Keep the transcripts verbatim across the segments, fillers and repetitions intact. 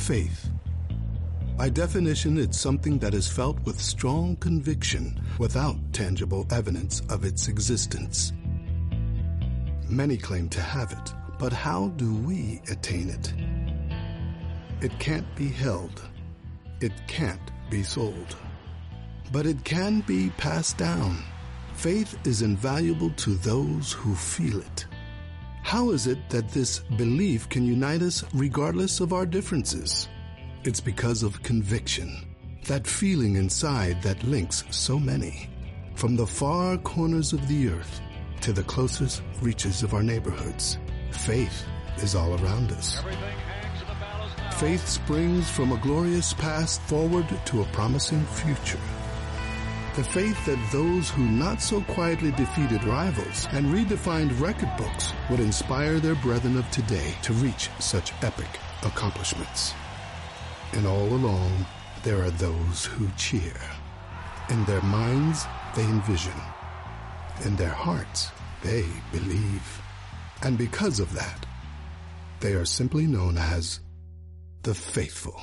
Faith. By definition, it's something that is felt with strong conviction without tangible evidence of its existence. Many claim to have it, but how do we attain it? It can't be held. It can't be sold. But it can be passed down. Faith is invaluable to those who feel it. How is it that this belief can unite us regardless of our differences? It's because of conviction, that feeling inside that links so many, from the far corners of the earth to the closest reaches of our neighborhoods. Faith is all around us. Faith springs from a glorious past forward to a promising future. The faith that those who not so quietly defeated rivals and redefined record books would inspire their brethren of today to reach such epic accomplishments. And all along, there are those who cheer. In their minds, they envision. In their hearts, they believe. And because of that, they are simply known as the faithful.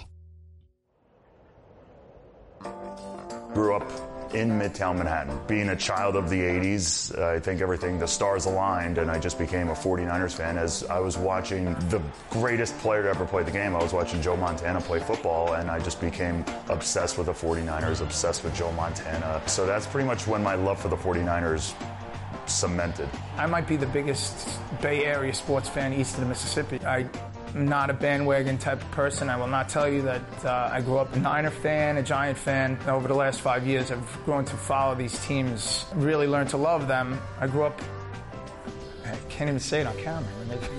Grew up in Midtown Manhattan. Being a child of the eighties, I think everything, the stars aligned, and I just became a forty-niners fan as I was watching the greatest player to ever play the game. I was watching Joe Montana play football, and I just became obsessed with the forty-niners, obsessed with Joe Montana. So that's pretty much when my love for the forty-niners cemented. I might be the biggest Bay Area sports fan east of the Mississippi. I I'm not a bandwagon type of person. I will not tell you that uh, I grew up a Niner fan, a Giant fan. Over the last five years, I've grown to follow these teams, really learned to love them. I grew up, I can't even say it on camera.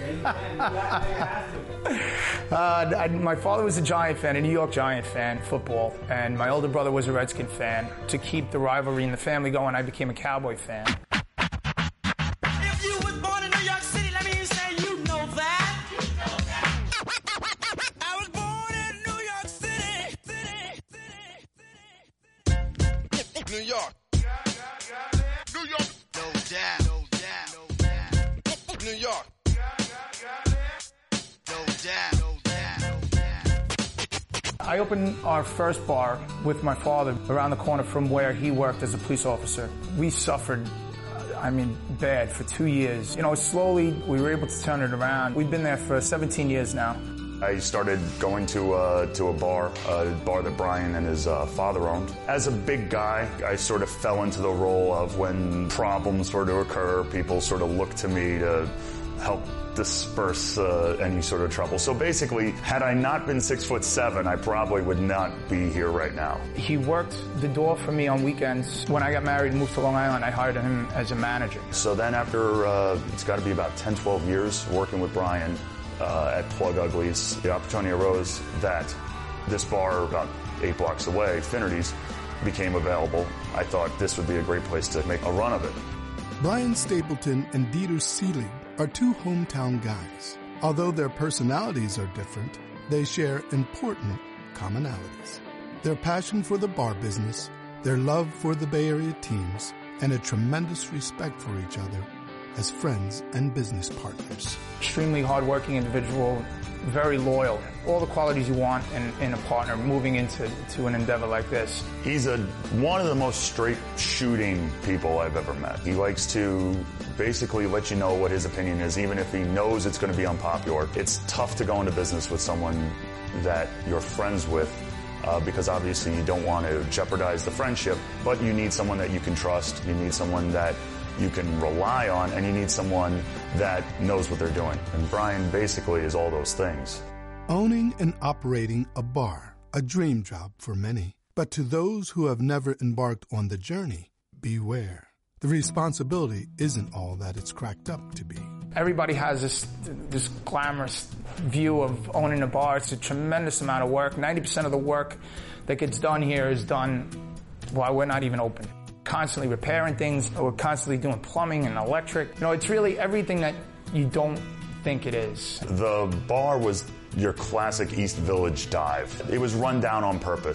uh, I, my father was a Giant fan, a New York Giant fan, football, and my older brother was a Redskin fan. To keep the rivalry in the family going, I became a Cowboy fan. New York. New York. No doubt. No doubt. No doubt. New York. No doubt. No doubt. I opened our first bar with my father around the corner from where he worked as a police officer. We suffered, I mean, bad for two years. You know, slowly we were able to turn it around. We've been there for seventeen years now. I started going to uh, to a bar, a bar that Brian and his uh, father owned. As a big guy, I sort of fell into the role of when problems were to occur, people sort of looked to me to help disperse uh, any sort of trouble. So basically, had I not been six foot seven, I probably would not be here right now. He worked the door for me on weekends. When I got married and moved to Long Island, I hired him as a manager. So then after, uh, it's got to be about ten, twelve years working with Brian, Uh, at Plug Uglies, the opportunity arose that this bar about eight blocks away, Finnerty's, became available. I thought this would be a great place to make a run of it. Brian Stapleton and Dieter Seelig are two hometown guys. Although their personalities are different, they share important commonalities. Their passion for the bar business, their love for the Bay Area teams, and a tremendous respect for each other as friends and business partners. Extremely hardworking individual, very loyal. All the qualities you want in, in a partner moving into to an endeavor like this. He's a one of the most straight shooting people I've ever met. He likes to basically let you know what his opinion is, even if he knows it's going to be unpopular. It's tough to go into business with someone that you're friends with, uh, because obviously you don't want to jeopardize the friendship, but you need someone that you can trust. You need someone that you can rely on, and you need someone that knows what they're doing. And Brian basically is all those things. Owning and operating a bar, a dream job for many. But to those who have never embarked on the journey, beware. The responsibility isn't all that it's cracked up to be. Everybody has this this glamorous view of owning a bar. It's a tremendous amount of work. ninety percent of the work that gets done here is done while we're not even open. Constantly repairing things, or constantly doing plumbing and electric. You know, it's really everything that you don't think it is. The bar was your classic East Village dive. It was run down on purpose.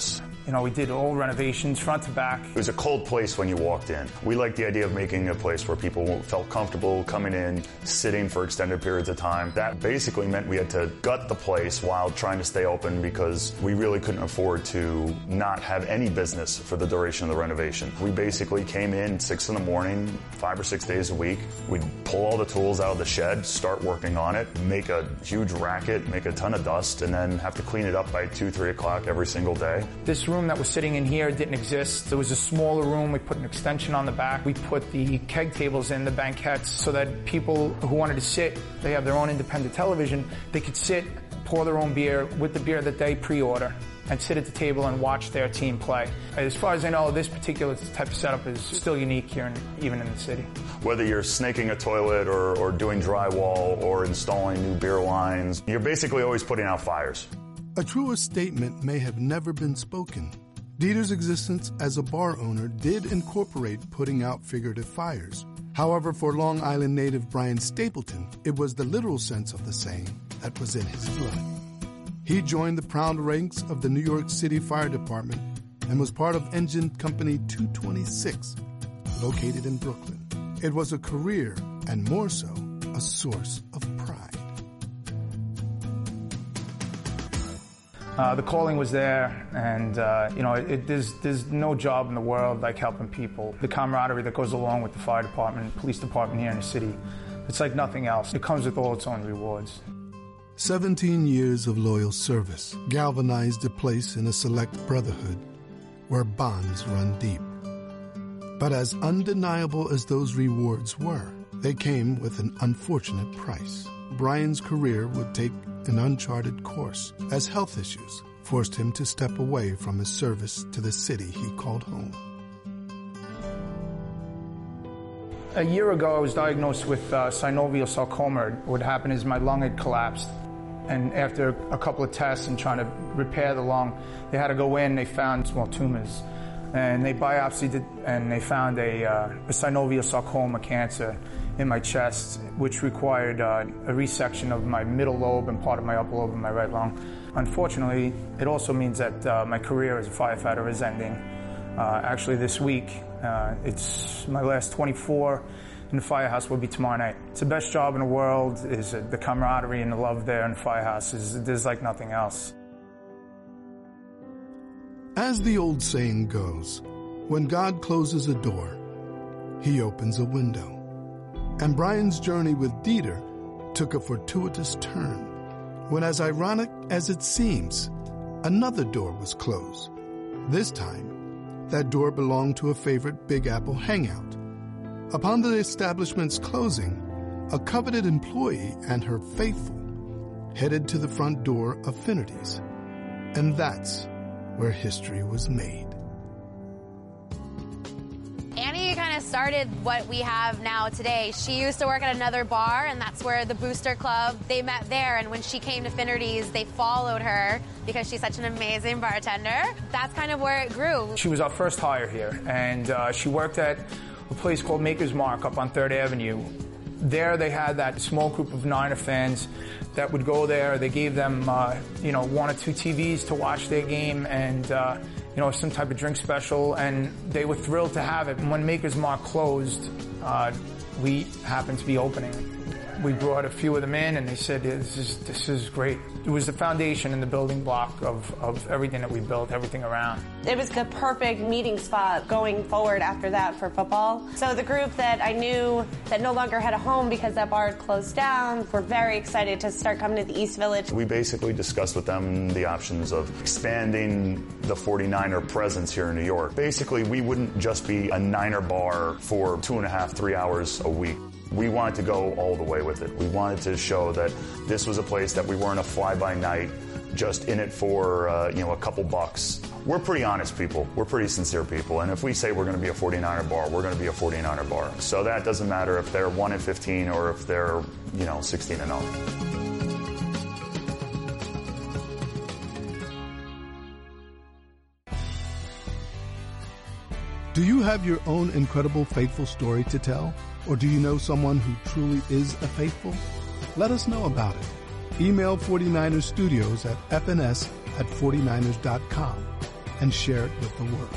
You know, we did all renovations, front to back. It was a cold place when you walked in. We liked the idea of making a place where people felt comfortable coming in, sitting for extended periods of time. That basically meant we had to gut the place while trying to stay open because we really couldn't afford to not have any business for the duration of the renovation. We basically came in six in the morning, five or six days a week. We'd pull all the tools out of the shed, start working on it, make a huge racket, make a ton of dust, and then have to clean it up by two, three o'clock every single day. This room that was sitting in here didn't exist. There was a smaller room. We put an extension on the back. We put the keg tables in, the banquettes, so that people who wanted to sit, they have their own independent television, they could sit, pour their own beer with the beer that they pre-order, and sit at the table and watch their team play. As far as I know, this particular type of setup is still unique here, in, even in the city. Whether you're snaking a toilet or, or doing drywall or installing new beer lines, you're basically always putting out fires. A truer statement may have never been spoken. Dieter's existence as a bar owner did incorporate putting out figurative fires. However, for Long Island native Brian Stapleton, it was the literal sense of the saying that was in his blood. He joined the proud ranks of the New York City Fire Department and was part of Engine Company two twenty-six, located in Brooklyn. It was a career, and more so, a source of pride. Uh, the calling was there, and uh, you know, it, it, there's there's no job in the world like helping people. The camaraderie that goes along with the fire department, police department here in the city, it's like nothing else. It comes with all its own rewards. Seventeen years of loyal service galvanized a place in a select brotherhood where bonds run deep. But as undeniable as those rewards were, they came with an unfortunate price. Brian's career would take an uncharted course as health issues forced him to step away from his service to the city he called home. A year ago, I was diagnosed with uh, synovial sarcoma. What happened is my lung had collapsed. And after a couple of tests and trying to repair the lung, they had to go in, they found small tumors. And they biopsied it, and they found a, uh, a synovial sarcoma cancer in my chest, which required uh, a resection of my middle lobe and part of my upper lobe in my right lung. Unfortunately, it also means that uh, my career as a firefighter is ending. Uh, actually, this week, uh, it's my last twenty-four in the firehouse will be tomorrow night. It's the best job in the world. Is uh, the camaraderie and the love there in the firehouse is there's like nothing else. As the old saying goes, when God closes a door, he opens a window. And Brian's journey with Dieter took a fortuitous turn when, as ironic as it seems, another door was closed. This time, that door belonged to a favorite Big Apple hangout. Upon the establishment's closing, a coveted employee and her faithful headed to the front door of Affinities. And that's where history was made. Annie kind of started what we have now today. She used to work at another bar, and that's where the Booster Club, they met there. And when she came to Affinities, they followed her because she's such an amazing bartender. That's kind of where it grew. She was our first hire here, and uh, she worked at a place called Maker's Mark up on third Avenue. There they had that small group of Niner fans that would go there. They gave them, uh, you know, one or two T Vs to watch their game and, uh, you know, some type of drink special, and they were thrilled to have it. And when Maker's Mark closed, uh, we happened to be opening. We brought a few of them in, and they said, this is, this is great. It was the foundation and the building block of, of everything that we built, everything around. It was the perfect meeting spot going forward after that for football. So the group that I knew that no longer had a home because that bar had closed down were very excited to start coming to the East Village. We basically discussed with them the options of expanding the forty-niner presence here in New York. Basically, we wouldn't just be a Niner bar for two and a half, three hours a week. We wanted to go all the way with it. We wanted to show that this was a place that we weren't a fly-by-night, just in it for, uh, you know, a couple bucks. We're pretty honest people. We're pretty sincere people. And if we say we're going to be a forty-niner bar, we're going to be a forty-niner bar. So that doesn't matter if they're one and fifteen or if they're, you know, sixteen and up. Do you have your own incredible faithful story to tell? Or do you know someone who truly is a faithful? Let us know about it. Email forty-niners studios at f n s at forty-niners dot com and share it with the world.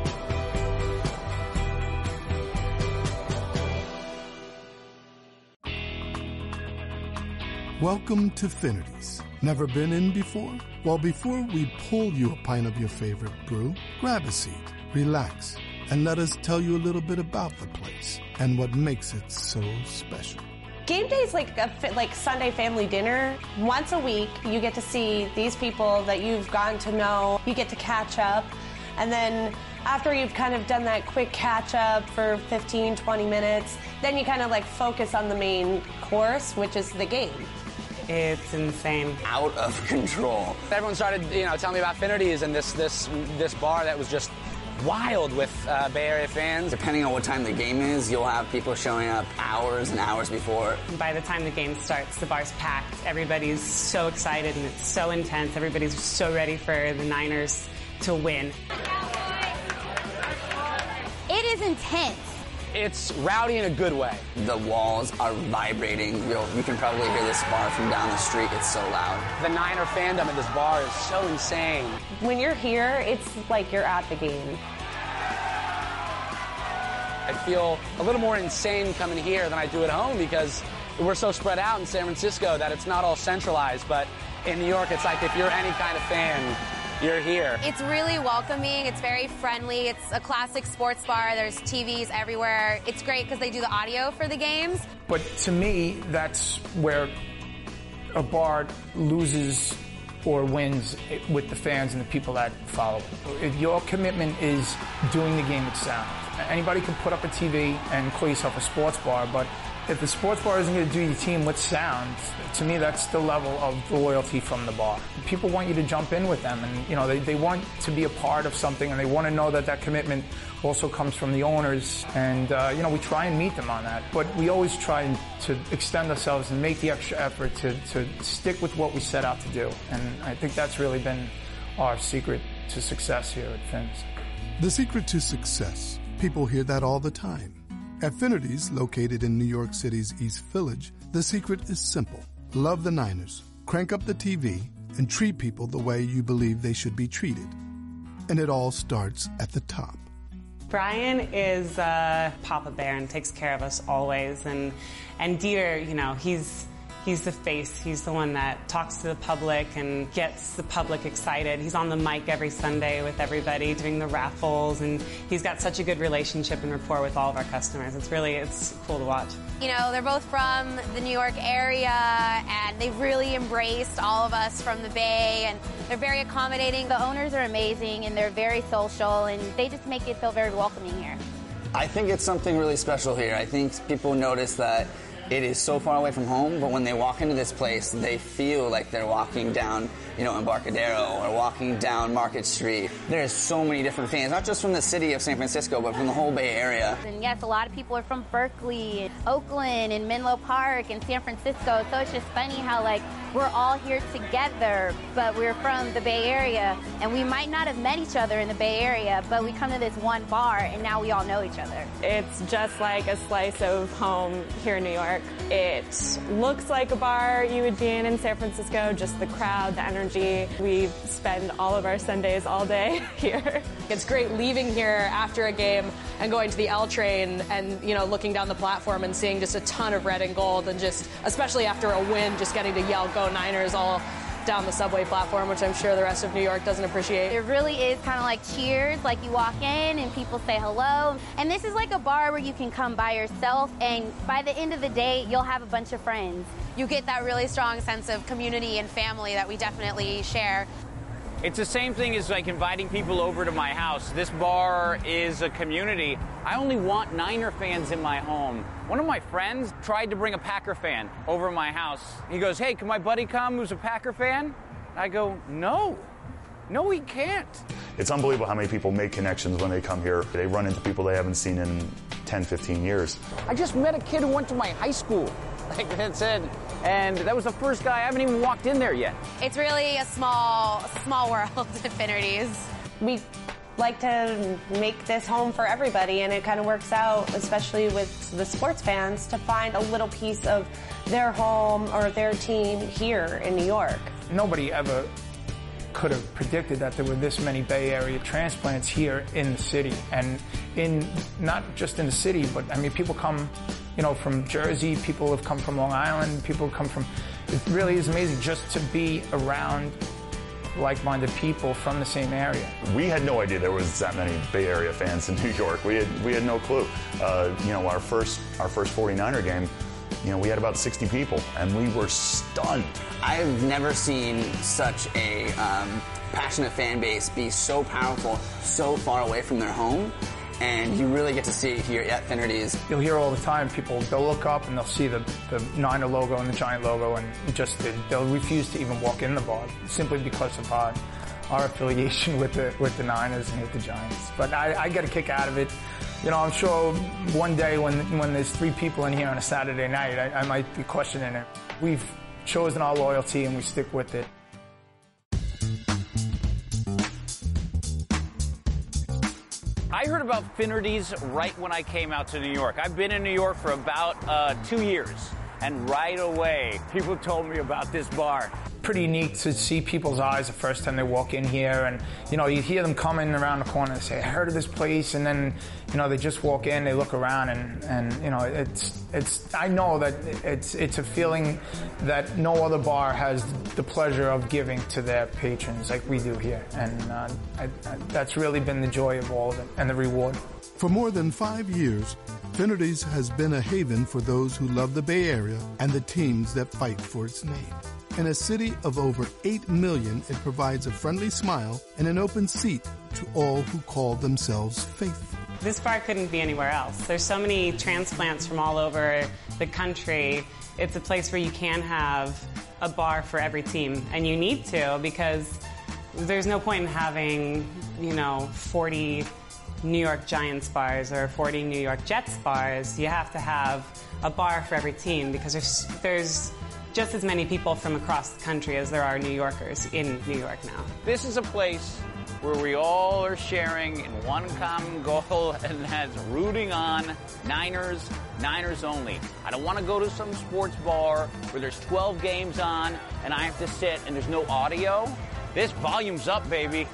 Welcome to Finity's. Never been in before? Well, before we pull you a pint of your favorite brew, grab a seat, relax, and let us tell you a little bit about the place and what makes it so special. Game day is like a like Sunday family dinner. Once a week, you get to see these people that you've gotten to know. You get to catch up. And then after you've kind of done that quick catch up for fifteen, twenty minutes, then you kind of like focus on the main course, which is the game. It's insane. Out of control. Everyone started, you know, telling me about Finity's and this this this bar that was just wild with uh, Bay Area fans. Depending on what time the game is, you'll have people showing up hours and hours before. By the time the game starts, the bar's packed. Everybody's so excited and it's so intense. Everybody's so ready for the Niners to win. It is intense. It's rowdy in a good way. The walls are vibrating. You'll, you can probably hear this bar from down the street. It's so loud. The Niner fandom at this bar is so insane. When you're here, it's like you're at the game. I feel a little more insane coming here than I do at home because we're so spread out in San Francisco that it's not all centralized. But in New York, it's like if you're any kind of fan, you're here. It's really welcoming. It's very friendly. It's a classic sports bar. There's T Vs everywhere. It's great because they do the audio for the games. But to me, that's where a bar loses or wins with the fans and the people that follow. If your commitment is doing the game with sound. Anybody can put up a T V and call yourself a sports bar, but if the sports bar isn't going to do your team with sound, to me, that's the level of loyalty from the bar. People want you to jump in with them, and you know they, they want to be a part of something, and they want to know that that commitment also comes from the owners. And uh, you know we try and meet them on that, but we always try to extend ourselves and make the extra effort to, to stick with what we set out to do. And I think that's really been our secret to success here at Fins. The secret to success. People hear that all the time. At Finity's, located in New York City's East Village, the secret is simple. Love the Niners, crank up the T V, and treat people the way you believe they should be treated. And it all starts at the top. Brian is uh, Papa Bear and takes care of us always. And and Dieter, you know, he's he's the face. He's the one that talks to the public and gets the public excited. He's on the mic every Sunday with everybody doing the raffles, and he's got such a good relationship and rapport with all of our customers. It's really, it's cool to watch. You know, they're both from the New York area, and they've really embraced all of us from the Bay, and they're very accommodating. The owners are amazing, and they're very social, and they just make it feel very welcoming here. I think it's something really special here. I think people notice that it is so far away from home, but when they walk into this place, they feel like they're walking down, you know, Embarcadero or walking down Market Street. There's so many different fans, not just from the city of San Francisco, but from the whole Bay Area. And yes, a lot of people are from Berkeley, and Oakland, and Menlo Park, and San Francisco. So it's just funny how, like, we're all here together, but we're from the Bay Area, and we might not have met each other in the Bay Area, but we come to this one bar, and now we all know each other. It's just like a slice of home here in New York. It looks like a bar you would be in in San Francisco, just the crowd, the energy. We spend all of our Sundays all day here. It's great leaving here after a game and going to the L train and, you know, looking down the platform and seeing just a ton of red and gold, and just, especially after a win, just getting to yell "Go Niners" all down the subway platform, which I'm sure the rest of New York doesn't appreciate. It really is kind of like Cheers, like you walk in and people say hello. And this is like a bar where you can come by yourself, and by the end of the day, you'll have a bunch of friends. You get that really strong sense of community and family that we definitely share. It's the same thing as like inviting people over to my house. This bar is a community. I only want Niner fans in my home. One of my friends tried to bring a Packer fan over to my house. He goes, "Hey, can my buddy come who's a Packer fan?" I go, "No, no, he can't." It's unbelievable how many people make connections when they come here. They run into people they haven't seen in ten, fifteen years. I just met a kid who went to my high school. Like that's it. And that was the first guy. I haven't even walked in there yet. It's really a small, small world at Finity's. We like to make this home for everybody, and it kind of works out, especially with the sports fans, to find a little piece of their home or their team here in New York. Nobody ever could have predicted that there were this many Bay Area transplants here in the city, and in not just in the city, but I mean, people come, you know, from Jersey, people have come from Long Island, people come from, it really is amazing just to be around like-minded people from the same area. We had no idea there was that many Bay Area fans in New York. We had we had no clue. Uh, you know, our first our first forty-niner game, you know, we had about sixty people, and we were stunned. I've never seen such a um, passionate fan base be so powerful, so far away from their home. And you really get to see it here at Finnerty's. You'll hear all the time people, they'll look up and they'll see the, the Niner logo and the Giant logo, and just they'll refuse to even walk in the bar simply because of our, our affiliation with the with the Niners and with the Giants. But I, I get a kick out of it. You know, I'm sure one day when when there's three people in here on a Saturday night, I, I might be questioning it. We've chosen our loyalty and we stick with it. I heard about Finnerty's right when I came out to New York. I've been in New York for about uh, two years, and right away, people told me about this bar. Pretty unique to see people's eyes the first time they walk in here, and you know, you hear them coming around the corner and say, I heard of this place, and then, you know, they just walk in, they look around, and, and you know, it's, it's, I know that it's, it's a feeling that no other bar has the pleasure of giving to their patrons like we do here, and uh, I, I, that's really been the joy of all of it, and the reward. For more than five years, Finnerty's has been a haven for those who love the Bay Area and the teams that fight for its name. In a city of over eight million, it provides a friendly smile and an open seat to all who call themselves faithful. This bar couldn't be anywhere else. There's so many transplants from all over the country. It's a place where you can have a bar for every team, and you need to, because there's no point in having, you know, forty New York Giants bars or forty New York Jets bars. You have to have a bar for every team, because there's there's just as many people from across the country as there are New Yorkers in New York now. This is a place where we all are sharing in one common goal, and that's rooting on Niners, Niners only. I don't want to go to some sports bar where there's twelve games on and I have to sit and there's no audio. This volume's up, baby.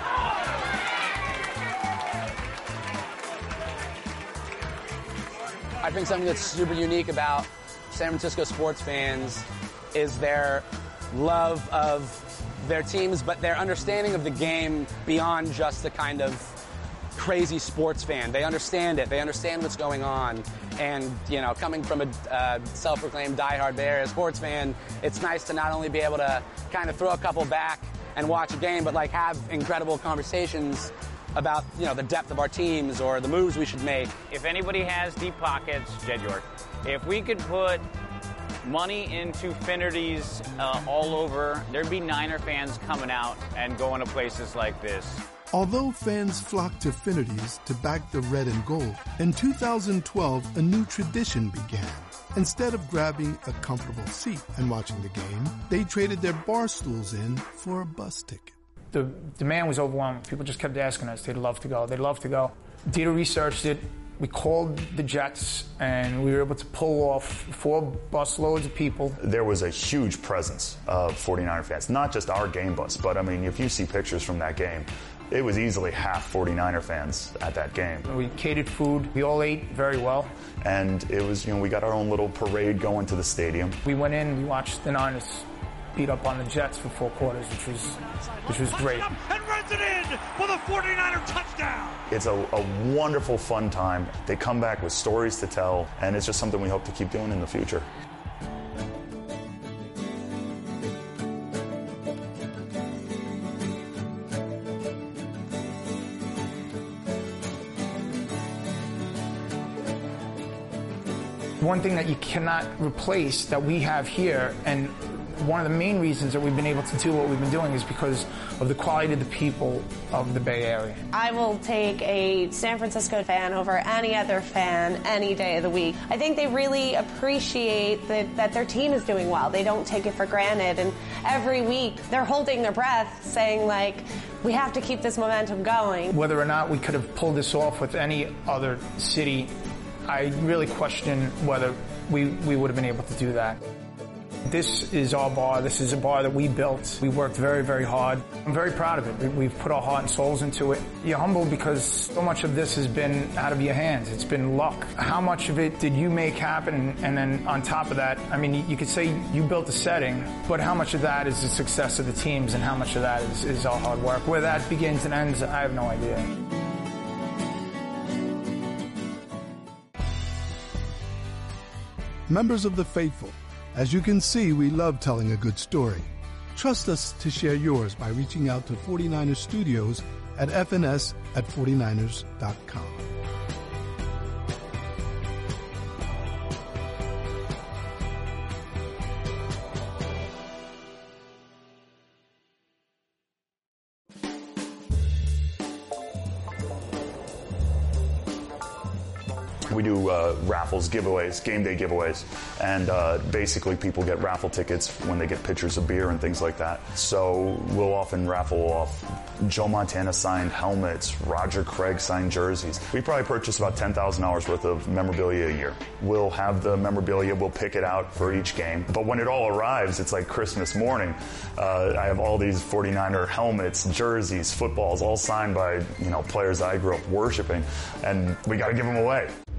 I think something that's super unique about San Francisco sports fans is their love of their teams, but their understanding of the game beyond just the kind of crazy sports fan. They understand it. They understand what's going on. And, you know, coming from a uh, self-proclaimed diehard Bay Area sports fan, it's nice to not only be able to kind of throw a couple back and watch a game, but, like, have incredible conversations about, you know, the depth of our teams or the moves we should make. If anybody has deep pockets, Jed York, if we could put money into Finnerty's uh, all over, there'd be Niner fans coming out and going to places like this. Although fans flocked to Finnerty's to back the red and gold, in two thousand twelve, a new tradition began. Instead of grabbing a comfortable seat and watching the game, they traded their bar stools in for a bus ticket. The demand was overwhelming. People just kept asking us. They'd love to go. They'd love to go. Dieter researched it. We called the Jets, and we were able to pull off four busloads of people. There was a huge presence of forty-niner fans, not just our game bus, but, I mean, if you see pictures from that game, it was easily half forty-niner fans at that game. We catered food. We all ate very well. And it was, you know, we got our own little parade going to the stadium. We went in, we watched the Niners beat up on the Jets for four quarters, which was which was great. And runs it in for the forty-niner touchdown. It's a, a wonderful, fun time. They come back with stories to tell, and it's just something we hope to keep doing in the future. One thing that you cannot replace that we have here, and one of the main reasons that we've been able to do what we've been doing, is because of the quality of the people of the Bay Area. I will take a San Francisco fan over any other fan any day of the week. I think they really appreciate that, that their team is doing well. They don't take it for granted, and every week they're holding their breath saying, like, we have to keep this momentum going. Whether or not we could have pulled this off with any other city, I really question whether we, we would have been able to do that. This is our bar. This is a bar that we built. We worked very, very hard. I'm very proud of it. We've put our heart and souls into it. You're humbled because so much of this has been out of your hands. It's been luck. How much of it did you make happen? And then on top of that, I mean, you could say you built the setting, but how much of that is the success of the teams and how much of that is, is our hard work? Where that begins and ends, I have no idea. Members of the faithful, as you can see, we love telling a good story. Trust us to share yours by reaching out to forty-niners Studios at f n s at forty-niners dot com. We do uh, raffles, giveaways, game day giveaways, and uh, basically people get raffle tickets when they get pitchers of beer and things like that. So we'll often raffle off Joe Montana signed helmets, Roger Craig signed jerseys. We probably purchase about ten thousand dollars worth of memorabilia a year. We'll have the memorabilia, we'll pick it out for each game. But when it all arrives, it's like Christmas morning. Uh, I have all these forty-niner helmets, jerseys, footballs, all signed by, you know, players I grew up worshiping, and we got to give them away.